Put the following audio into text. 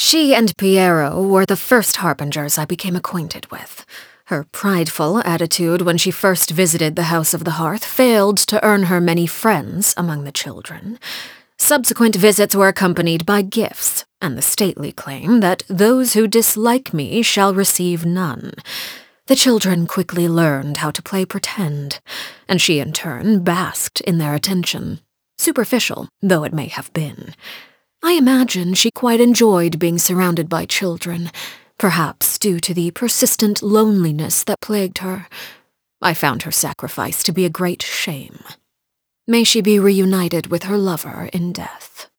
She and Piero were the first harbingers I became acquainted with. Her prideful attitude when she first visited the House of the Hearth failed to earn her many friends among the children. Subsequent visits were accompanied by gifts, and the stately claim that those who dislike me shall receive none. The children quickly learned how to play pretend, and she in turn basked in their attention, superficial though it may have been. I imagine she quite enjoyed being surrounded by children, perhaps due to the persistent loneliness that plagued her. I found her sacrifice to be a great shame. May she be reunited with her lover in death.